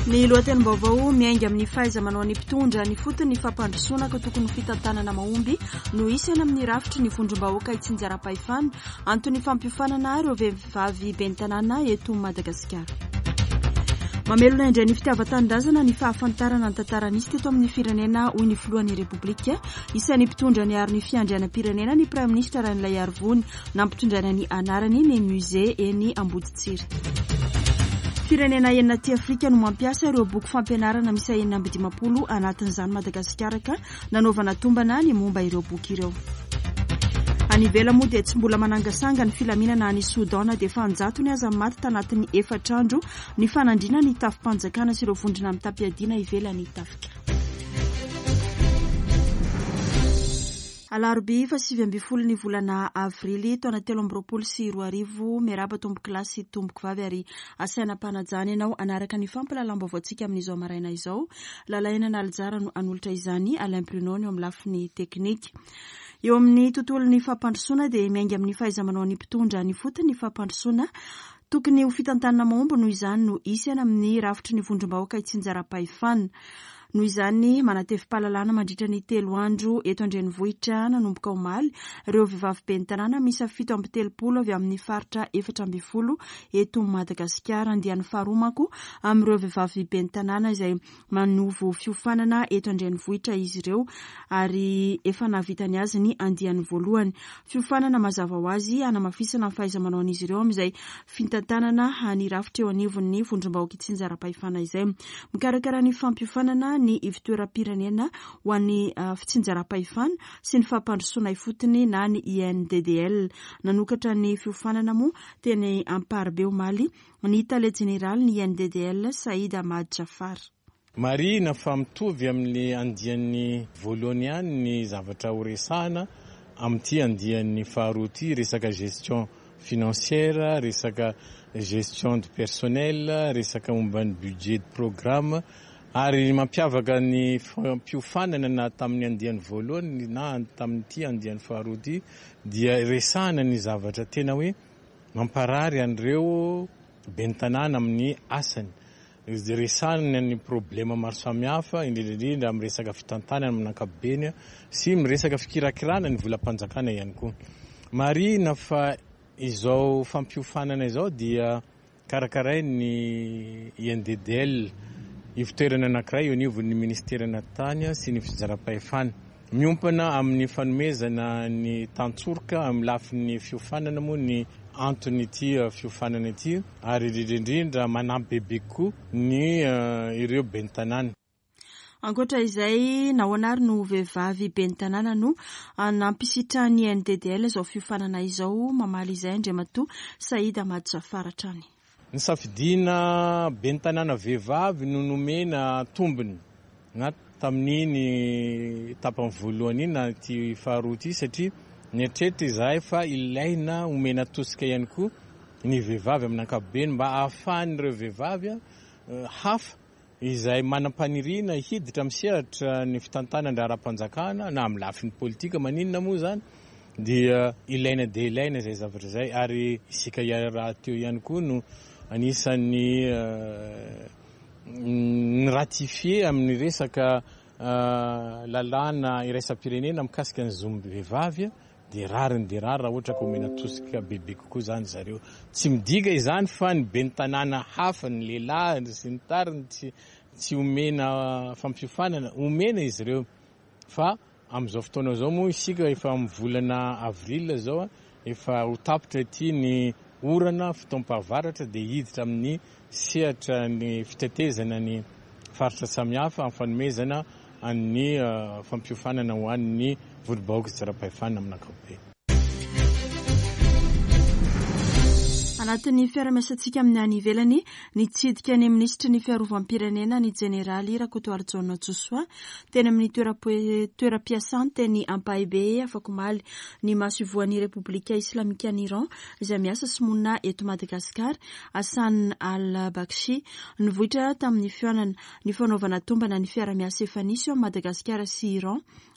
Ny lohatenim-baovao miainga amin'ny fahaiza-manao ny mpitondra ny fotony fampandrosoana ka tokony fitantanana mahomby no isana amin'ny rafitry ny vondrom-bahoaka Itsinjaram-Pahefana antony fampiofanana ireo vehivavy ben'ny tanàna eto Madagasikara. Mamelona indray ny fitiavan-tanindrazana ny fahafantarana ny tantaran'isy teto amin'ny firenena hoy ny filohan'ny Repoblika. Isan'ny mpitondra ny ary ny fiandrianam-pirenena ny Prime Ministra Ranilay Arivony nampitondraina ny anarany ny musée eny Amboditsiry. Firenena enina aty Afrika no mampiasa ireo boky fampianarana misy 450 anatin'izany Madagasikara ka nanaovana tombana ny momba ireo boky ireo. Any ivelany moa dia tsy mbola manangasanga ny filaminana any Sudan dia efa anjatony aza maty tanatin'ny 4 andro ny fanandriana ny tafim-panjakana sy ireo vondrona mitampiadiana ivelany tafika. Alarobia 7 ny volana avrily taona 2024 miaraba tomboky lahy sy tomboky vavy ary asainam-panajana ianao anaraka ny fampalalam-baovaontsika amin'izao maraina izao. Lalaina nalajara no anolotra izany Alain Bruno eo amin'ny lafiny teknika. Eo amin'ny tontolon'ny fampandrosoana dia miainga amin'ny fahaiza-manao ny mpitondra ny fotony ny fampandrosoana tokony ho fitantanana mahomby noho izany no isana amin'ny rafitry ny vondrom-bahoaka Itsinjaram-Pahefana. Noho izany manatefim-pahalalana mandritra ny 3 andro eto Andrenivohitra nanomboka omaly ireo vehivavy ben'ny tanàna misy 730 avy amin'ny faritra 440 eto Madagasikara andiany faharomako amin'ireo vehivavy ben'ny tanàna izay manovo fiofanana eto Andrenivohitra izy ireo ary efa navitany azy ny andiany voalohany. Fiofanana mazava ho azy anamafisana ny fahaiza-manao an'izy ireo amin'izay fitantanana ny rafitra eo anivon'ny vondrom-bahoaka Itsinjaram-Pahefana izay mikarakara ny fampiofanana ny ivitoeram-pirenena ho an'ny Fitsinjaram-Pahefana sy ny fampandrosoana ifotony na ny INDDL. Nanokatra ny fiofanana moa teny Amparibe omaly ny Tale Jeneraly ny INDDL Saïd Ahmad Jafar. Marina fa mitovy amin'ny andian'ny voalohany ihany ny zavatra horesahana amin'ity andian'ny faharoa ity resaka gestion financière, resaka gestion de personnel, resaka momba ny budget de programme ary mampiavaka ny fampiofanana na tamin'ny andiany voalohany na tamin'ity andiany faharoa ity dia resahana ny zavatra tena hoe mamparary an'ireo ben'ny tanàna amin'ny asany. Resahana ny problema maro samihafa indrindra amin'ny resaka fitantanana amin'ny ankapobeny sy miresaka fikirakirana ny volam-panjakana ihany koa. Marina fa izao fampiofanana izao dia karakaray ny INDDL ivitoerana anankiray eo anivon'ny ministerana tany sy ny Fitsinjaram-Pahefana. Miompana amin'ny fanomezana ny tantsoroka amin'ny lafin'ny fiofanana moa ny antonyity fiofanana ity ary indrindra manampy bebe koa ny ireo ben'ny tanàna. Ankoatra izay nahoanary no vehivavy ben'ny tanàna no nampisitra ny INDDL izao fiofanana izao mamaly izay Andriamatoa Saïd Ahmad Jafar hatrany. Ny safidiana ben'ny tanàna vehivavy no nomena tombony na tamin'iny tapany voalohany iny na ty faharoa ity satria nietrehitra izahay fa ilaina omena tosika ihany koa ny vehivavy amin'ny ankapobeny mba ahafahan'ireo vehivavy hafa izay manam-paniriana hiditra amin'ny sehatra ny fitantanana ara-panjakana na amin'ny lafin'ny politika maninona moa zany dia ilaina dia ilaina izay zavatra izay ary isika raha teo ihany koa no anisan'ny ratifie amin'ny resaka lalàna iraisam-pirenena mikasika ny zomby vehivavy dia rariny dia rary raha ohatra ka omena tosika bebe kokoa zany zareo. Tsy midiga izany fa ny ben'ny tanàna hafa ny lehilahy sy ny tariny tsy omena fampiofanana omena izy ireo fa amin'izao fotoana izao moa isika efa amin'ny volana avril zao efa ho tapitra ity ny orana fotoam-pahavaratra dia hiditra amin'ny sehatra ny fitetezana ny faritra samihafa amin'ny fanomezana ny fampiofanana ho an'ny vondrom-bahoaka Itsinjaram-Pahefana amin'ny ankapobeny. Anatin'ny fiara-miasantsika amin'ny any ivelany nitsidika ny ministry ny fiarovam-pirenena ny jeneraly Rakotoary John Joshua teny amin'ny toeram-piasany ny Amparibe afaka omaly ny maso ivoan'ny Repoblika Islamika ny Iran izay miasa sy monina eto Madagasikara. Hassan al-Bakshi nivohitra tamin'ny fioanana ny fanaovana tombana ny fiara-miasa efa nisy eo Madagasikara sy Iran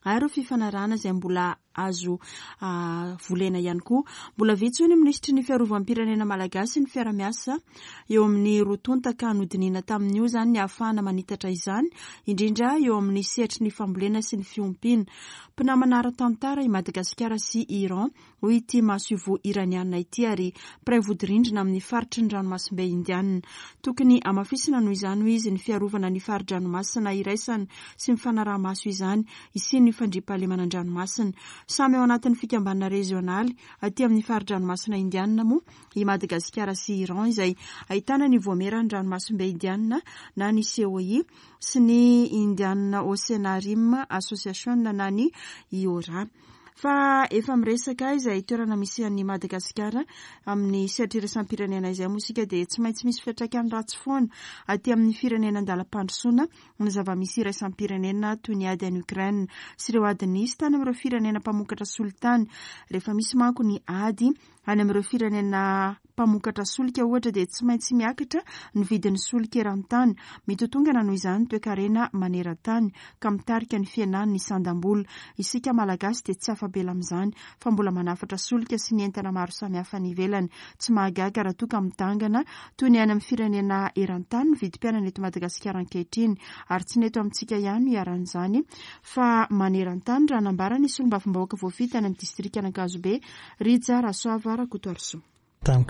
ary fifanarana izay mbola azo volena ihany koa. Mbola vitsy ny ministry ny fiarovam-pirenena malagasy ny fiaramiasa eo amin'ny rotontaka nodiniana tamin'io zany ny ahafahana manitatra izany, indrindra eo amin'ny sehatry ny fambolena sy ny fiompiana. Mpinamana ara-tantara i Madagasikara sy Iran hoy ity masovo iraniana ity ary mpiray vodi-rindrina amin'ny faritry ny ranomasimbe indiana. Tokony amafisina noho izany ho izy ny fiarovana ny fari-dranomasina iraisana sy mifanaraha-maso izany isin'ny fandriam-pahalemana an-dranomasina. Samy ao anatin'ny fikambanana rezionaly aty amin'ny fari-dranomasina indiana moa i Madagasikara sy Iran izay ahitana ny voameran'ny ranomasimbe indiana na ny COI sy ny Indian Oceanarium Association na ny IORA. Fa efa miresaka izay toerana misy an'ny Madagasikara amin'ny sehatry iraisam-pirenena izay mosika dia tsy maintsy misy fiantraikany ratsy foana aty amin'ny firenena andalam-pandrosoana ny zava-misy iraisam-pirenena toy ny ady any Ukraine sy ireo ady nisy tany amin'ireo firenena mpamokatra solitany. Rehefa misy manko ny ady any amin'ireo firenena mpamokatra solika ohatra dia tsy maintsy miakatra ny vidin'ny solika eran-tany, mitotongana noho izany toe-karena maneran-tany ka mitarika ny fiainany ny sandam-bola. Isika malagasy dia tsy afabela amin'izany fa mbola manafatra solika sy ny entana maro samihafa ny ivelany. Tsy mahagaga raha toa ka mitangana toy ny any amin'ny firenena eran-tany ny vidim-piainana eto Madagasikara ankehitriny, ary tsy neto amintsika ihany iaran'izany fa maneran-tany raha nambara ny solombavambahoaka voafita any amin'ny distrika Ankazobe Rija Rasoava Rakotoariso. Tamin'ny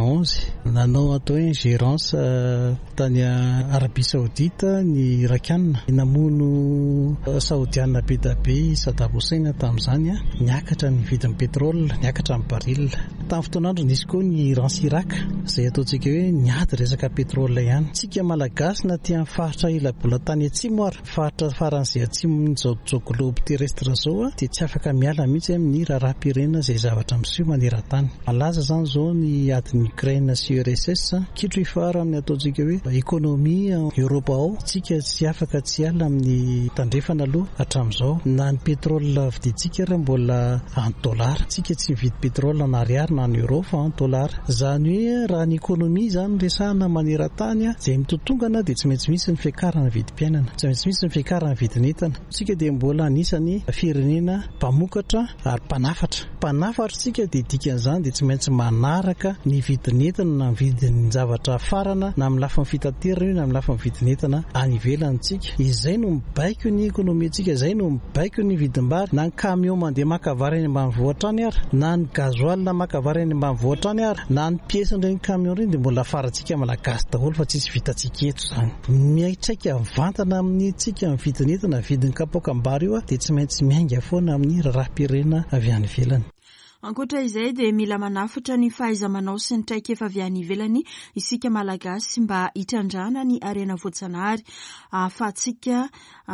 91 nanao atao hoe gérance tany Arabia Saoudita ny Irakiana, namono Saoudiana be da be Saddam Hussein tamin'izany niakatra ny vidin'ny pétrole, niakatra ny baril. Tamin'ny fotoanandro nisy koa ny Iran sy Irak izay ataontsika hoe niady resaka pétrole ihany. Tsika malagasy na tia faritra ilabola tany atsimo ary faritra faran'izay atsimo zao globe terrestre zao dia tsy afaka miala mihitsy amin'ny raharaham-pirenena izay zavatra miseho maneran-tany. Malaza zany zao ny adiny Ukraine sy URSS kitro ifara amin'ny ataontsika hoe ekonomia Europa ao, tsika tsy afaka tsy ala amin'ny tandrefana aloha hatramin'izao. Na ny pétrole vidintsika raha mbola en dollar, tsika tsy mividy pétrole en ariary na en euro fa en dollar. Zany hoe raha ny ekonomia zany resahana maneran-tany izay mitotongana dia tsy maintsy misy ny fiakarana vidim-piainana, tsy maintsy misy ny fiakarana vidin'entana. Tsika dia mbola anisany firenena mpamokatra ary mpanafatra. Mpanafatra tsika dia dikan'izany dia tsy maintsy manaraka ny vidin'entana na vidin'ny zavatra farana na amin'ny lafiny fitaterana na amin'ny lafiny vidin'entana any ivelantsika. Izay no mibaiko ny ekonomintsika, izay no mibaiko ny vidim-bary. Na ny camion mandeha makavary any ambanivohitra any ary, na ny gasoil makavary any ambanivohitra any ary, na ny pièce-nireny camion ireny dia mbola farantsika malagasy daholo fa tsisy vitantsika eto zany. Miatraika vantana amin'ny tsika amin'ny vidin'entana, vidin'ny kapoakam-bary io dia tsy maintsy miainga foana amin'ny raharaham-pirenena avy any ivelany. Ankoatra izay dia mila manafatra ny fahaiza-manao sy ny traikefa avy any ivelany isika malagasy mba hitrandrana ny arena voajanahary, ahafahantsika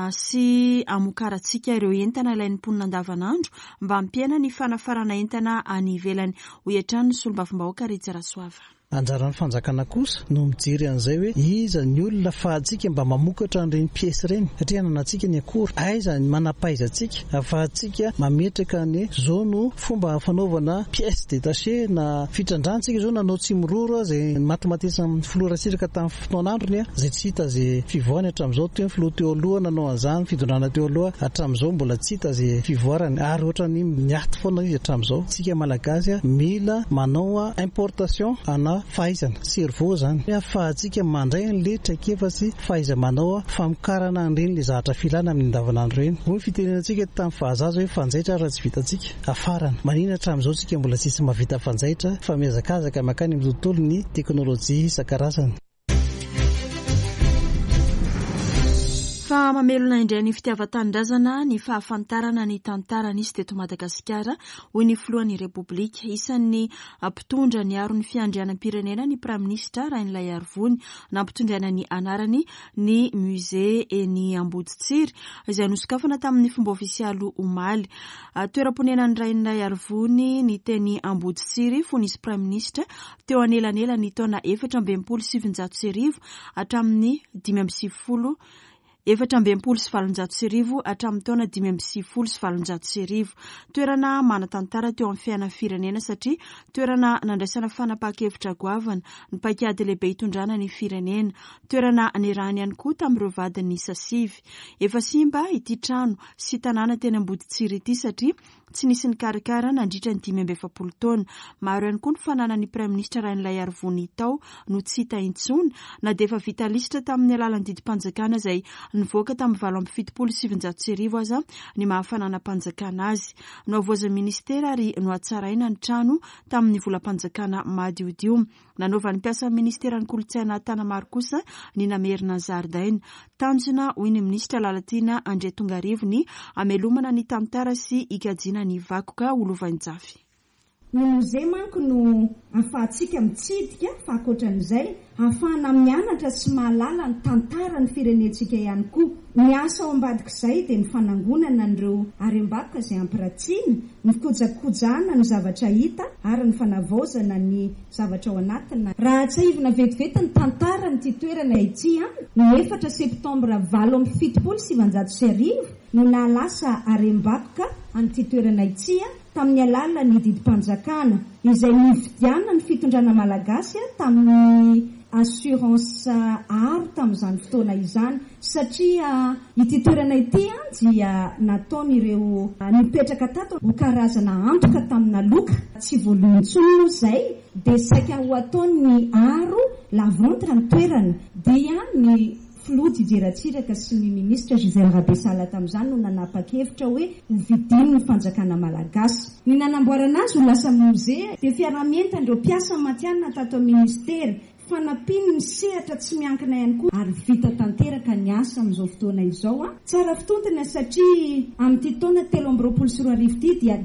sy amokarantsika ireo entana ilain'ny mponina andavanandro mba hampiana ny fanafarana entana any ivelany. Hoetrany solombavambahoaka Rija Rasoava. Anjaran'ny fanjakana kosa no mijery an'izay hoe iza ny olona ahafahantsika mba mamokatra an'ireny pièce ireny, satria nanantsika ny akora aiza ny manapaizantsika ahafahantsika mametraka ny zao no fomba fanaovana pièce détachée na fitrandransika zao nanao tsimororo izay matimatisa amin'ny filorantsiraka tamin'ny fotoanandrony izay tsy hita izay fivoahany hatramin'izao. Toy ny filoha teo aloha nanao an'izany, fidondrana teo aloha hatramin'izao mbola tsy hita izay fivoarany ary ohatrany miaty foana izy hatramin'izao. Tsika malagasy mila manao importation ana fahaizana cerveau zany ahafahantsika mandray an'le traikefa sy fahaiza-manao famokarana an'ireny le zavatra filana amin'ny andavanandro reny. Hoy ny fitenenantsika tamin'ny fahazaza hoe fanjaitra raha tsy vitantsika afarana. Maninona hatramin'izao tsika mbola tsisy mahavita fanjaitra fa miazakazaka makany amin'ny tontolon'ny teknôlôjia isan-karazany. Fa mamelona indray ny fitiavan-tanindrazana ny fahafantarana ny tantaran'izy teto Madagasikara hoy ny filohan'ny Repoblika. Isan'ny mpitondra ny aro ny fiandrianam-pirenena ny praministra Rainilay Arvony nampitondraina ny anarany ny musée eny Amboditsiry izay nosokafana tamin'ny fomba ofisialy omaly. Toeram-ponenan'ny Rainilay Arvony ny teny Amboditsiry fonisy praministra teo anelanela ny taona 427 hatramin'ny 570 420 hatramin'ny taona 590. Toerana manatantara teo amin'ny fiainana firenena satria toerana nandraisana fanapahan-kevitra goavana ny paikady lehibe hitondrana ny firenena. Toerana nirahany ihany koa tamin'ireo vadiny sasivy. Efa simba ity trano sy tanàna teny Amboditsiry ity satria tsy nisy nikarakara nandritra ny 570 taona. Maro ihany koa ny fananany Prime Ministra Rainilay Arivony tao no tsy hita intsony na dia efa vita lisitra tamin'ny alalan'ny didim-panjakana izay nivoaka tamin'ny 770 aza ny mahafanana-panjakana azy. No avoazan'ny ministera ary no atsaraina ny trano tamin'ny volam-panjakana madiodio. Nanaovan'ny mpiasa ministeran'ny kolotsaina Tanamaro kosa ny namerina zaridaina. Tanjona hoy ny ministra Lalatiana Andre Tongarivony amelomana ny tantara sy ikajiana ny vakoka olovan-jafy. Ny mozea manko no ahafahantsika mitsidika fa ankoatran'izay ahafahana mianatra sy mahalala ny tantara ny firenentsika ihany koa. Ny asa ao ambadik'izay dia ny fanangonana an'ireo harem-bakoka izay ampiratsiana, ny fikojakojana ny zavatra hita ary ny fanavaozana ny zavatra ao anatiny. Raha atsahivina vetivety ny tantara ny toerana ity ny 4 septambra 1770 no nalasa harem-bakoka an'ity toerana ity tamin'ny alalan'ny didim-panjakana izay nividiana ny fitondrana malagasy tamin'ny assurance aro tamin'izany fotoana izany satria ity toerana ity dia nataon'ireo nipetraka tato ho karazana antoka tamina loka tsy voalohany izay dia saika ho ataony aro laventre ny toerana dia ny Flody Jeratsiraka sy ny ministra Gisèle Rabesala tamin'izany no nanapa-kevitra hoe hovidiny ny fanjakana malagasy. Ny nanamboarana azy ho lasa mozea dia fiaramientan'ireo mpiasa matianina tato ministera fanampiany ny sehatra tsy miankina ihany koa ary vita tanteraka ny asa amin'izao fotoana izao. Tsara fitontana satria amin'ity taona 320 ity dia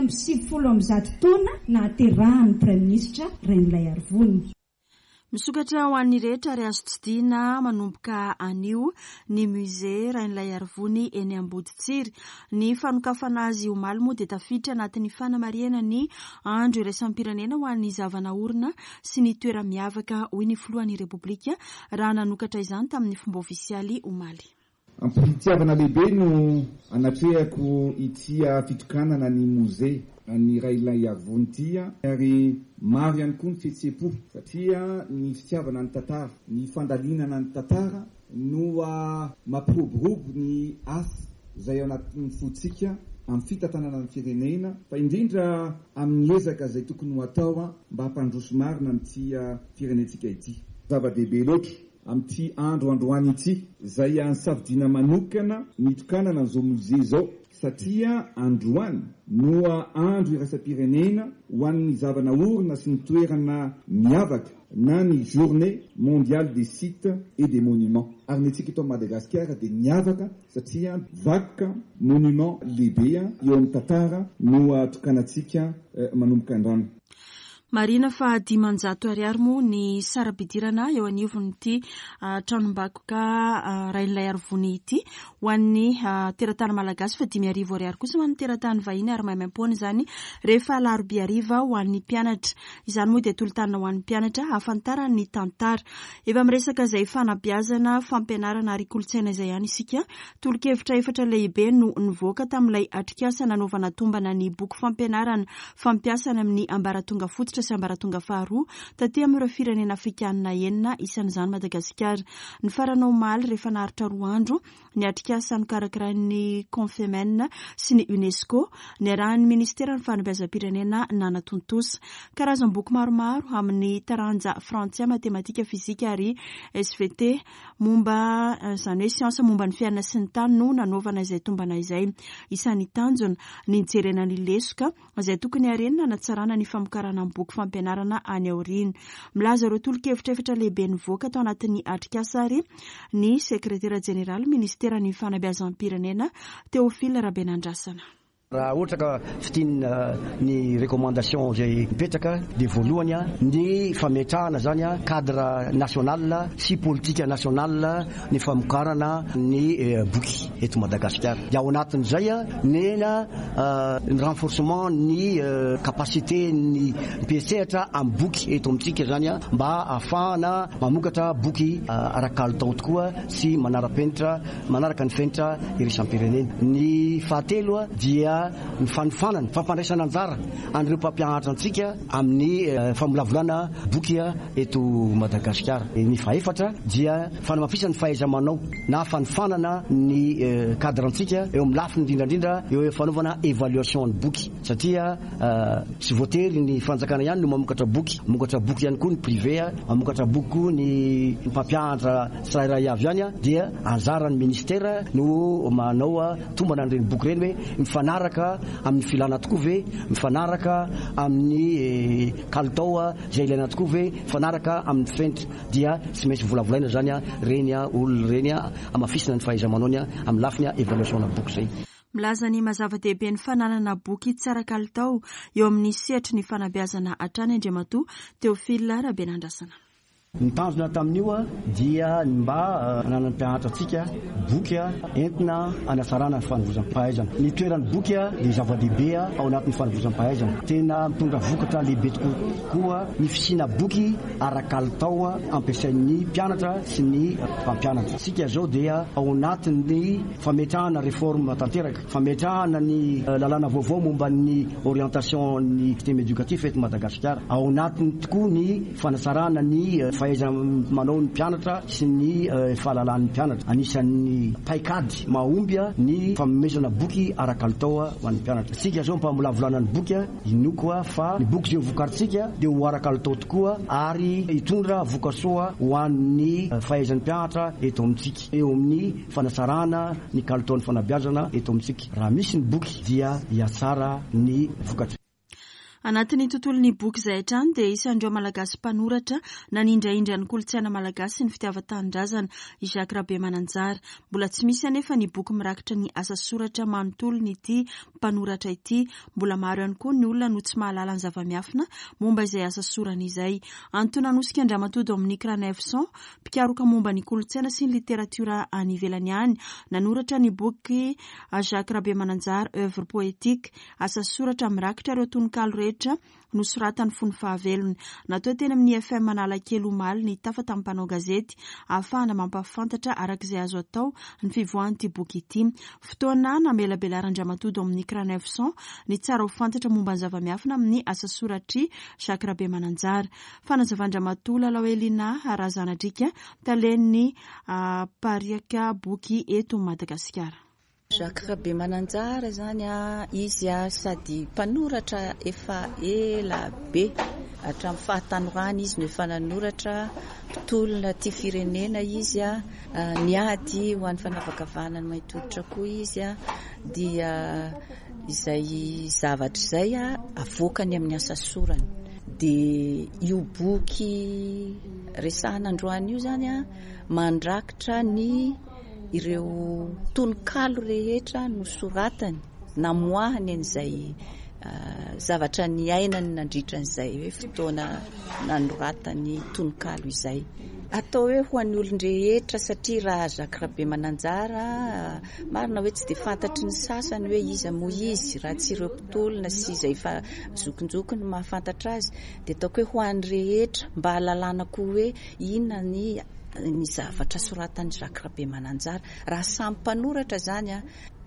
570 taona nahaterahan'ny Prime Ministra Rainilay Arivony. Misokatra ho an'ny rehetra ary azo tsidihana manomboka anio ny musée Rainilay Arivony eny Amboditsiry. Ny fanokafana azy omaly moa dia tafiditra anatin'ny fanamariana ny andro iraisam-pirenena ho an'ny zavanaorina sy ny toera miavaka hoy ny filohan'ny Repoblika raha nanokatra izany tamin'ny fomba ofisialy omaly. Ampitiavana lehibe no anatrehako ity fitokanana ny musée ny Rainilay Arivony ity ary maro ihany koa ny fihetseham-po satria ny fitiavana ny tantara, ny fandalinana ny tantara no mampiroborobo ny asa izay ao anatin'ny fotsika amin'ny fitantanana ny firenena fa indrindra amin'ny ezaka izay tokony ho atao mba hampandroso marina amin'ity firenentsika ity. Zava-dehibe loatra amin'ity androany ity izay safidiana manokana nitokanana an'izao musée izao satria androany no andro iraisam-pirenena ho an'ny zavanaorina sy ny toerana miavaka na ny journée mondiale des sites et des monuments. Ary ny antsika eto Madagasikara dia miavaka satria vakoka monument lehibe eo amin'ny tantara no tokanantsika manomboka androany. Marina fa 500 moa ny sara-pidirana eo anivon'ity tranom-bakoka Rainilay Arivony ity ho an'ny teratany malagasy fa 500 kosa ho an'ny teratany vahiny ary maimaimpona izany rehefa alarobia ariva ho an'ny mpianatra. Izany moa dia tolotanina ho an'ny mpianatra hafantarana ny tantara. Efa miresaka izay fanabeazana fampianarana ary kolotsaina izay ihany isika. Tolo-kevitra 4 lehibe no nivoaka tamin'ilay atrikasa nanaovana tombana ny boky fampianarana fampiasana amin'ny ambaratonga fototra sy ambaratonga faharoa taty amin'ireo firenena afrikanina enina isan'izany Madagasikara. Ny farana omaly rehefa naharitra 2 andro ny atrikasa nokarakarain'ny Confemen sy ny UNESCO ny arahan'ny ministera ny fanabeazam-pirenena nanatontosa. Karazam-boky maromaro amin'ny taranja frantsay, matematika, fizika ary SVT momba izany hoe siansa momba ny fiainana sy ny tany no nanaovana izay tombana izay. Isan'ny tanjona ny jerena ny lesoka izay tokony harenina hanatsarana ny famokarana amin'ny boky fampianarana any aoriana. Milaza ireo tolo-kevitra 4 lehibe nivoaka tao anatin'ny atrikasa ary ny sekretera jeneraly ministera ny fanabeazam-pirenena Théophile Rabenandrasana. raha ohatra ka fitinina ny recommandation zay mipetraka de voalohany ny fametrahana zany cadre national sy politique national ny famokarana ny boky eto Madagasikara. Dia ao anatin'izay nena ny renforcement ny capacité ny mpiasehatra amin'ny boky eto amintsika zany mba ahafahana mamokatra boky ara-kalitao tokoa sy manaraka ny fenitra iraisam-pirenena. Ny fahatelo dia ny fanofanana fampandraisana anjara an'ireo mpampianatra antsika amin'ny famolavolana boky eto Madagasikara. Ny fahaefatra dia fanamafisana ny fahaiza-manao na fanofanana ny cadre antsika eo amin'ny lafiny indrindrandrindra eo fanaovana évaluation ny boky satria tsy voatery ny fanjakana ihany no mamokatra boky ihany koa ny privé mamokatra boky koa ny mpampianatra tsirairay avy ihany dia anjaran'ny ministère no manao tombana an'ireny boky ireny hoe mifanaraka amin'ny filana tokoa ve mifanaraka amin'ny kalitao zay ilaina tokoa ve mifanaraka amin'ny fenitra dia tsy maintsy volavolaina zany reny olona reny amafisina ny fahaiza-manaony amin'ny lafiny évaluation na boky zay. Milaza ny mazava-dehibe ny fananana boky tsara kalitao eo amin'ny sehatry ny fanabeazana hatrany Andriamatoa Théophile Rabenandrasana. Ny tanjona tamin'io dia mba ananan'ny mpianatra antsika boky entina anatsarana ny fanovozam-pahaizana. Ny toeran'ny boky dia zava-dehibe ao anatin'ny fanovozam-pahaizana. Tena mitondra vokatra lehibe tokoa ny fisiana boky ara-kalitao ampiasain'ny mpianatra sy ny mpampianatra. Sika zao dia ao anatin'ny fametrahana réforme tanteraka, fametrahana ny lalàna vaovao momba ny orientation ny système éducatif eto Madagasikara. Ao anatiny tokoa ny fanatsarana ny manao ny mpianatra sy ny fahalalan'ny mpianatra. Anisan'ny paikady mahomby ny famomezana boky ara-kalitao ho an'ny mpianatra. Sika zao mpamolavolana ny boky inoko fa ny boky zay vokaritsika dia ho ara-kalitao tokoa ary hitondra vokasoa ho an'ny fahaizan'ny mpianatra eto amintsika eo amin'ny fanatsarana ny kalitaon'ny fanabeazana eto amintsika. Raha misy ny boky dia hiatsara ny vokatra. Anatin'ny tontolon'ny boky izay hatrany dia isan'ireo malagasy mpanoratra nanindraindra ny kolontsaina malagasy ny fitiavan-tanindrazana i Jacques Rabemananjara. Mbola tsy misy anefa ny boky mirakitra ny asa soratra manontolo ity mpanoratra ity. Mbola maro ihany koa ny olona no tsy mahalala ny zava-miafina momba izay asa sorana izay. Antony Anosika Andriamatoa Dominique Ranefson, mpikaroka momba ny kolontsaina sy ny literatiora any ivelany any, nanoratra ny boky Jacques Rabemananjara œuvre poétique, asa soratra mirakitra ireo tononkalo rehetra nosoratany fony fahavelony. Natao teny amin'ny FM Analakely Omaly ny tafa tamin'ny mpanao gazety ahafahana mampafantatra arak'izay azo atao ny fivoahan'ity boky ity. Fotoana namelabelaran-Andriamatoa Dominique Ranefson ny tsara ho fantatra momba ny zava-miafina amin'ny asa soratry Jacques Rabemananjara. Fanazavan-Andriamatoa Lalao Elina Razanadrika talen'ny pariaka boky eto Madagasikara. Jacques Rabemananjara zany izy sady mpanoratra efa ela be hatramin'ny fahatanorana izy no efa nanoratra mpitolona ty firenena izy niady ho an'ny fanavakavanany maitoditra koa izy dia izay zavatra izay avoakany amin'ny asa sorany. De io boky resahana androany io zany mandrakitra ny ireo tononkalo rehetra no soratany namoahany an'izay zavatra ny ainany nandritra an'izay hoe fotoana nanoratany tononkalo izay. Atao hoe ho an'ny olon-drehetra satria raha Jacques Rabemananjara marina hoe tsy dia fantatry ny sasany hoe iza mo izy raha tsy ireo mpitolona sy izay fa zokonjokony mahafantatra azy dia ataoko hoe ho an'ny rehetra mba hahalalana koa hoe inona ny zavatra soratany Jacques Rabemananjara. Raha samy mpanoratra zany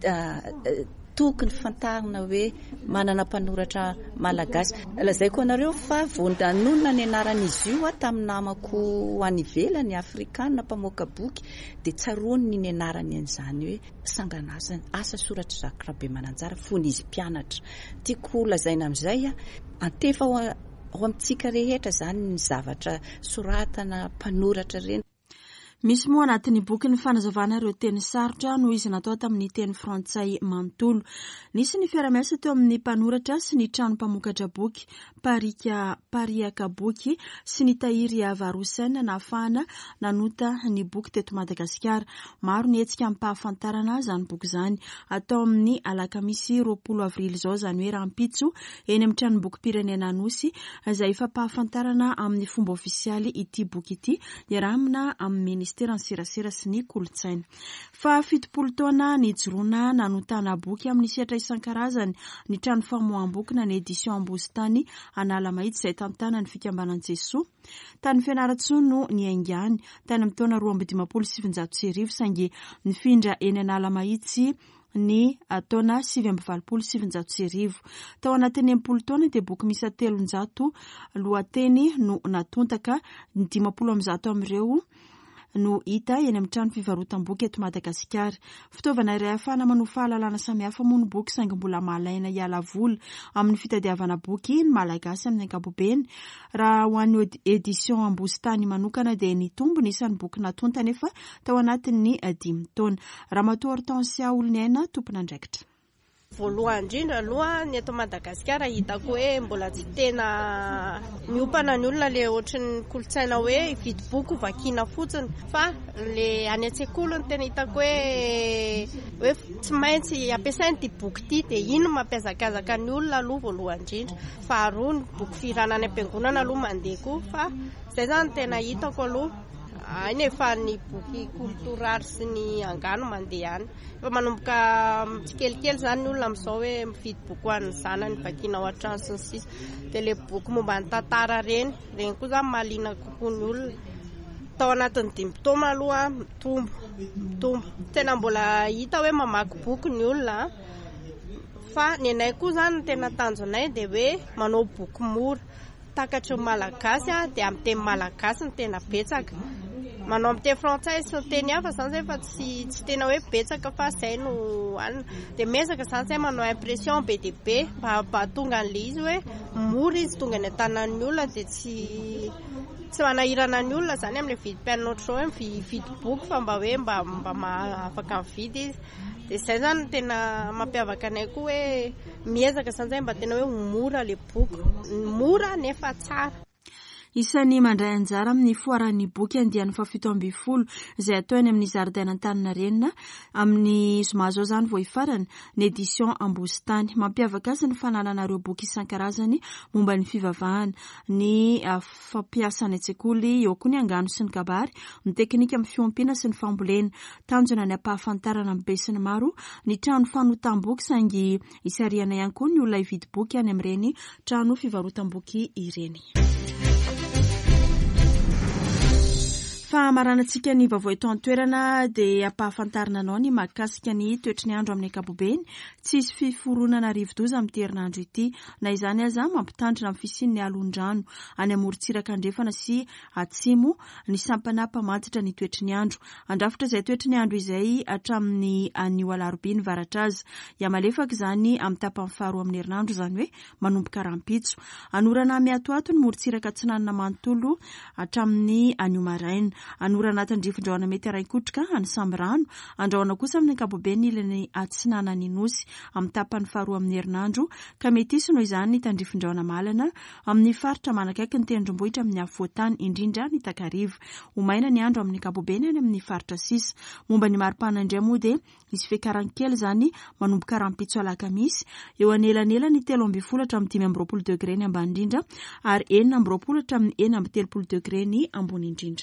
tokony fantarina hoe manana mpanoratra malagasy. Lazaiko anareo fa voandanonina ny anaran'izy io tamin'ny namako any ivelany afrikanina mpamoaka boky dia tsaroany ny anarany an'izany hoe sanganasany asa soratra Jacques Rabemananjara fony izy mpianatra. Tiako lazaina amin'izay antefa ho amintsika rehetra zany ny zavatra soratana mpanoratra reny. Misy moa anatin'ny boky ny fanazavana ireo teny sarotra noho izy natao tamin'ny teny frantsay manontolo. Nisy ny fiara-miasa teo amin'ny mpanoratra sy ny trano mpamokatra boky, pariaka boky sy ny tahiry Varosen nahafahana nanota ny boky teto Madagasikara. Maro ny hetsika ampahafantarana zany boky zany. Atao amin'ny alakamisy 20 avrily zao zany hoe rahampitso eny amin'ny tranom-boky pirenena Anosy izay fampahafantarana amin'ny fomba ofisialy ity boky ity iarahana amin'ny ministeran serasera sy ny kolotsaina. Fa 70 taona nijoroana nanotana boky amin'ny sehatra isan-karazany ny trano famoaham-boky na ny édition Ambositany Analamahitsy izay tantana ny fikambanan'i Jesoa. Tany Fianaratsoa no niaingany tany amin'ny taona 2017 saingy nifindra eny Analamahitsy ny taona 770. Tao anatin'ny 80 taona dia boky misy 300 lohateny no natontaka, ny 50 amin'ireo no hita eny amin'ny trano fivarotam-boky eto Madagasikara. Fitaovana iray ahafahana manohy fahalalana samihafa moa ny boky saingy mbola mahalaina hiala voly amin'ny fitadiavana boky ny malagasy amin'ny ankapobeny. Raha ho an'ny édition Ambositany manokana dia ny tombony isan'ny boky natonta nefa tao anatin'ny 5 taona. Ramatoa Hortensia Olonena tompon'andraikitra. Voalohany indrindra aloha ny eto Madagasikara hitako hoe mbola tsy tena miopana ny olona le ohatran'ny kolotsaina hoe hividy boky vakiana fotsiny, fa le any an-tsekoly ny tena hitako hoe tsy maintsy ampiasainy ity boky ity dia ino mampiazakazaka ny olona aloha voalohany indrindra. Faharoa ny boky firanana am-piangonana aloha mandeha koa, fa izay zany tena hitako aloha. Nefa ny boky kulturary sy ny angano mandeha any. Fa manomboka tsikelikely zany ny olona amin'izao hoe mividy boky ho an'ny zanany vakiana ao an-trano sy ny sisa. Dia le boky momba ny tantara reny koa zany mahaliana kokoa ny olona. Tao anatin'ny 5 taona aloha mitombo. Tena mbola hita hoe mamaky boky ny olona. Fa ny anay koa zany tena tanjonay dia hoe manao boky mora. Takatra malagasy dia amin'ny teny malagasy ny tena betsaka. Manao amin'ny teny frantsay sy ny teny hafa zany zay fa tsy tena hoe betsaka fa izay no anina. Dia mesaka zany zay manao impression be dia be mba tonga an'ilay izy hoe mora izy tonga ny an-tanan'ny olona dia tsy manahirana ny olona zany amin'ilay vidim-pianona ohatr'izao hoe mividy boky fa mba hoe mba afaka mividy izy. Dia izay zany tena mampiavaka anay koa hoe miezaka zany zay mba tena hoe mora le boky, mora nefa tsara. Isan'ny mandray anjara amin'ny foaran'ny boky andian'ny 17 izay atao eny amin'ny zaridaina Antaninarenina amin'ny zoma zao zany vao hifarana ny édition Ambositany. Mampiavaka azy ny fanalana ireo boky isan-karazany momba ny fivavahana, ny fampiasana an-tsekoly, eo koa ny angano sy ny kabary, ny teknika amin'ny fiompiana sy ny fambolena. Tanjona ny ampahafantarana amin'ny be sy ny maro ny trano fanotam-boky saingy isariana ihany koa ny olona hividy boky any amin'ireny trano fivarotam-boky ireny. Fa maranantsika ny vaovao eto an-toerana dia ampahafantarana anao ny mahakasika ny toetry ny andro amin'ny ankapobeny. Tsisy fiforonana rivo-doza amin'ny herinandro ity, na izany aza mampitandrina amin'ny fisian'ny alon-drano any amorontsiraka andrefana sy atsimo ny sampana mpamantitra ny toetry ny andro. Andrafitra izay toetry ny andro izay hatramin'ny anio alarobia ny varatra azy. Iamalefaka izany amin'ny tapany faharoa amin'ny herinandro izany hoe manomboka rahampitso. Anorana miatoato ny morontsiraka Atsinanana manontolo hatramin'ny anio maraina. Anora anatin'ny drifin-drahona mety araikotrika any Sambrano, andrahona kosa amin'ny ankapobeny ilany Atsinanana ny Nosy amin'ny tapany faharoa amin'ny herinandro, ka mety hisy noho izany ny tandrifin-drahona malana amin'ny faritra manakaiky ny tendrombohitra amin'ny afovoantany indrindra ny takariva. Homaina ny andro amin'ny ankapobeny any amin'ny faritra sisa. Momba ny maripana indray moa dia misy fiakaran-kely zany manomboka rahampitso alakamisy eo anelanela ny 12 hatramin'ny 15 degré ny ambany indrindra ary 20 hatramin'ny 30 degré ny ambony indrindra.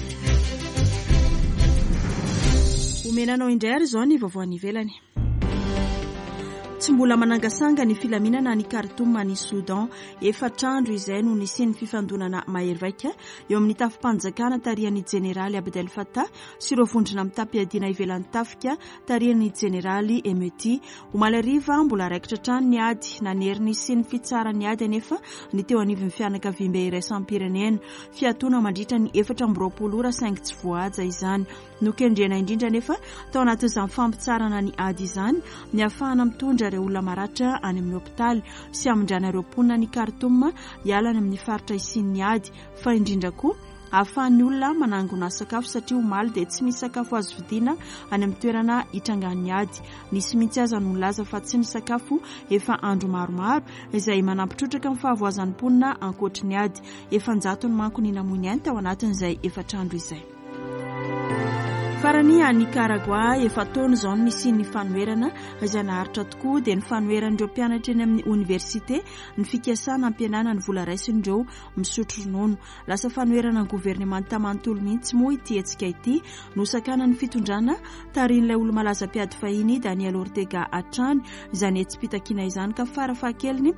Omenanao indray ary izao ny vaovao any ivelany. Tsy mbola manangasanga ny filaminana ny Khartoum ny Soudan, efatrandro izay no nisian'ny fifandonana mahery eo amin'ny tafi-panjakana tarihan'ny Jeneraly Abdel Fattah sy ireo vondrona mitapy-adiana ivelan'ny tafika tarihan'ny Jeneraly Hemeti. Omalariva mbola raikitra trano ny ady naneriny sy ny fitsarany ady anefa ny teo anivon'ny fianakaviam-be iraisam-pirenena fiatoana mandritra ny 420 ora saingy tsy voahaja izany. Nokendrena indrindra nefa tao anatin'izany fampitsarana ny ady izany ny ahafahana mitondra ireo olona maratra any amin'ny hopitaly sy hamondrana ireo mponina ny Khartoum hialana amin'ny faritra isian'ny ady, fa indrindra koa ahafahan'ny olona manangona sakafo satria omaly dia tsy misy sakafo azo vidiana any amin'ny toerana hitrangany ady. Nisy mihitsy aza no laza fa tsy ny sakafo efa andro maromaro izay manampitrotraka amin'ny fahavoazan'ny mponina ankoatry ny ady. Efa 100 ny manko ny namoiny ihany tao anatin'izay efatrandro izay. Farany a Nicaragua efa taona izao no misy ny fanoherana izay naharitra tokoa dia ny fanoheran'ireo mpianatra eny amin'ny université ny fikasana ampianana ny vola raisin'ireo misotro ronono. Lasa fanoherana ny gouvernemanta manontolo mihitsy moa ity hetsika ity nosakana ny fitondrana tarian'ilay olo malaza mpiady fahiny Daniel Ortega hatrany izany etsi-pitakina izany ka farafahakeliny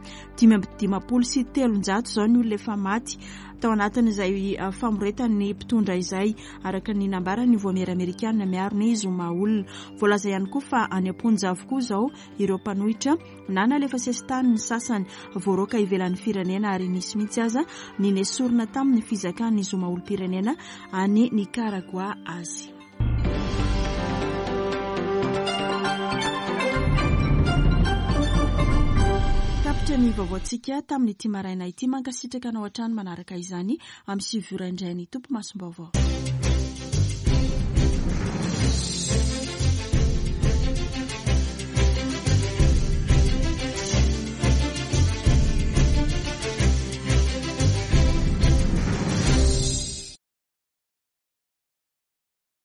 573 izao ny olona efa maty tao anatin'izay famoretan'ny mpitondra izay araka ny nambarany voamera amerikana miaro ny zoma olona. Voalaza ihany koa fa any amponja avokoa izao ireo mpanohitra nanalefa sesitany ny sasany voaroaka ivelan'ny firenena ary nisy mihitsy aza ny nesorina tamin'ny fizakan'ny zoma olom-pirenena any Nicaragua azy. Ny vaovaontsika tamin'ity maraina ity mankasitraka anao hatrany manaraka izany amin'ny 7 indray ny tompo masom-baovao.